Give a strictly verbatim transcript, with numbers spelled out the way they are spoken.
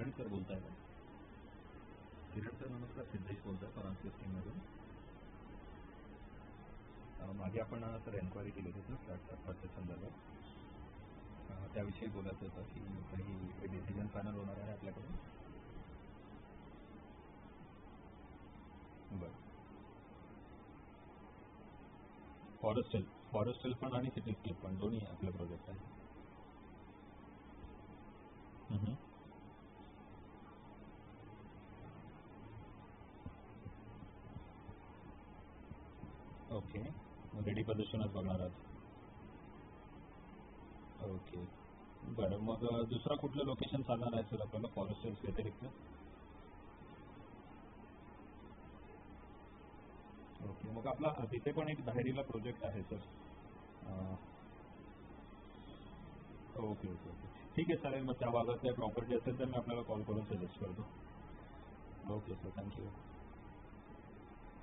किरण sir बोलताय का? किरण sir नमस्कार, सिद्धेश बोलतोय फरांस टेस्टिंगमधून. मागे आपण सर एन्क्वायरी केली होती ना स्टार्टअप प्रोसेस संदर्भात, त्याविषयी बोलायचं होतं की काही डिसिजन फायनल होणार आहे आपल्याकडून. बरं. Forest health forest health fund आणि सिटीस्केप फंड दोन्ही आपले प्रोजेक्ट आहे. ओके, रेडी पोझिशनच बघणार आहात. ओके, बरं. मग दुसरा कुठलं लोकेशन चालणार आहे सर आपल्याला फॉरेस्ट हेल्थ व्यतिरिक्त? ओके, मग आपला तिथे पण एक धायरीला प्रोजेक्ट आहे सर. ओके ओके ओके ठीक आहे, चालेल. मग त्या भागात काही प्रॉपर्टी असेल तर मी आपल्याला कॉल करून सजेस्ट करतो. Okay sir, thank you.